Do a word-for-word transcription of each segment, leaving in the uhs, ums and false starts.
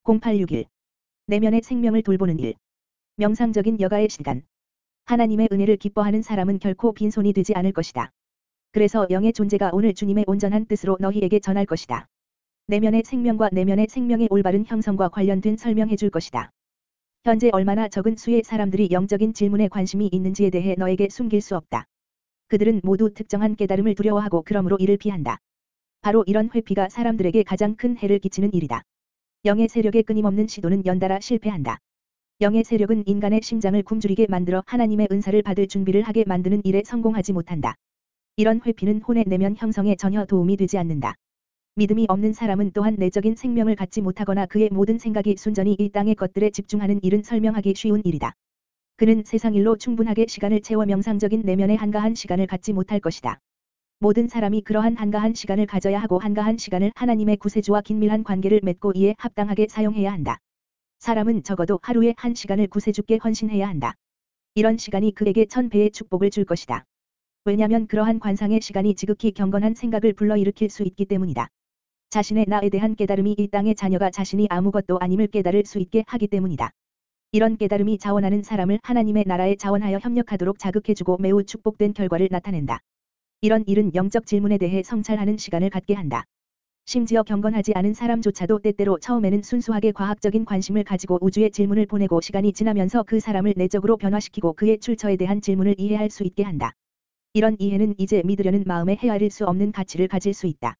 공팔육일. 내면의 생명을 돌보는 일. 명상적인 여가의 시간. 하나님의 은혜를 기뻐하는 사람은 결코 빈손이 되지 않을 것이다. 그래서 영의 존재가 오늘 주님의 온전한 뜻으로 너희에게 전할 것이다. 내면의 생명과 내면의 생명의 올바른 형성과 관련된 설명해 줄 것이다. 현재 얼마나 적은 수의 사람들이 영적인 질문에 관심이 있는지에 대해 너에게 숨길 수 없다. 그들은 모두 특정한 깨달음을 두려워하고 그러므로 이를 피한다. 바로 이런 회피가 사람들에게 가장 큰 해를 끼치는 일이다. 영의 세력의 끊임없는 시도는 연달아 실패한다. 영의 세력은 인간의 심장을 굶주리게 만들어 하나님의 은사를 받을 준비를 하게 만드는 일에 성공하지 못한다. 이런 회피는 혼의 내면 형성에 전혀 도움이 되지 않는다. 믿음이 없는 사람은 또한 내적인 생명을 갖지 못하거나 그의 모든 생각이 순전히 이 땅의 것들에 집중하는 일은 설명하기 쉬운 일이다. 그는 세상 일로 충분하게 시간을 채워 명상적인 내면의 한가한 시간을 갖지 못할 것이다. 모든 사람이 그러한 한가한 시간을 가져야 하고 한가한 시간을 하나님의 구세주와 긴밀한 관계를 맺고 이에 합당하게 사용해야 한다. 사람은 적어도 하루에 한 시간을 구세주께 헌신해야 한다. 이런 시간이 그에게 천 배의 축복을 줄 것이다. 왜냐면 그러한 관상의 시간이 지극히 경건한 생각을 불러일으킬 수 있기 때문이다. 자신의 나에 대한 깨달음이 이 땅의 자녀가 자신이 아무것도 아님을 깨달을 수 있게 하기 때문이다. 이런 깨달음이 자원하는 사람을 하나님의 나라에 자원하여 협력하도록 자극해주고 매우 축복된 결과를 나타낸다. 이런 일은 영적 질문에 대해 성찰하는 시간을 갖게 한다. 심지어 경건하지 않은 사람조차도 때때로 처음에는 순수하게 과학적인 관심을 가지고 우주에 질문을 보내고 시간이 지나면서 그 사람을 내적으로 변화시키고 그의 출처에 대한 질문을 이해할 수 있게 한다. 이런 이해는 이제 믿으려는 마음에 헤아릴 수 없는 가치를 가질 수 있다.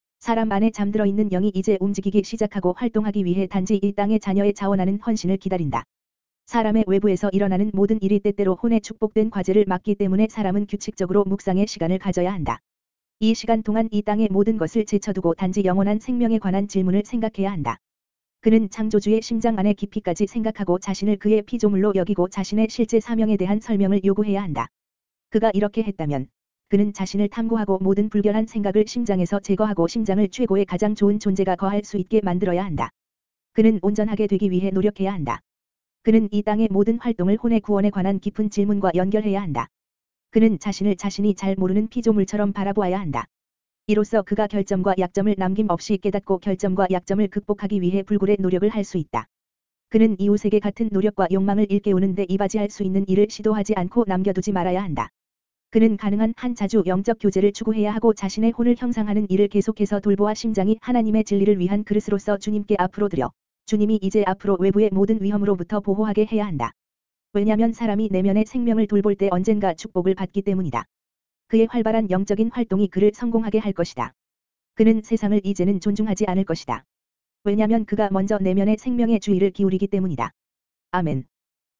사람 안에 잠들어 있는 영이 이제 움직이기 시작하고 활동하기 위해 단지 이 땅의 자녀의 자원하는 헌신을 기다린다. 사람의 외부에서 일어나는 모든 일이 때때로 혼의 축복된 과제를 맡기 때문에 사람은 규칙적으로 묵상의 시간을 가져야 한다. 이 시간 동안 이 땅의 모든 것을 제쳐두고 단지 영원한 생명에 관한 질문을 생각해야 한다. 그는 창조주의 심장 안에 깊이까지 생각하고 자신을 그의 피조물로 여기고 자신의 실제 사명에 대한 설명을 요구해야 한다. 그가 이렇게 했다면 그는 자신을 탐구하고 모든 불결한 생각을 심장에서 제거하고 심장을 최고의 가장 좋은 존재가 거할 수 있게 만들어야 한다. 그는 온전하게 되기 위해 노력해야 한다. 그는 이 땅의 모든 활동을 혼의 구원에 관한 깊은 질문과 연결해야 한다. 그는 자신을 자신이 잘 모르는 피조물처럼 바라보아야 한다. 이로써 그가 결점과 약점을 남김없이 깨닫고 결점과 약점을 극복하기 위해 불굴의 노력을 할 수 있다. 그는 이웃에게 같은 노력과 욕망을 일깨우는데 이바지할 수 있는 일을 시도하지 않고 남겨두지 말아야 한다. 그는 가능한 한 자주 영적 교제를 추구해야 하고 자신의 혼을 형상하는 일을 계속해서 돌보아 심장이 하나님의 진리를 위한 그릇으로서 주님께 앞으로 드려 주님이 이제 앞으로 외부의 모든 위험으로부터 보호하게 해야 한다. 왜냐면 사람이 내면의 생명을 돌볼 때 언젠가 축복을 받기 때문이다. 그의 활발한 영적인 활동이 그를 성공하게 할 것이다. 그는 세상을 이제는 존중하지 않을 것이다. 왜냐면 그가 먼저 내면의 생명의 주의를 기울이기 때문이다. 아멘.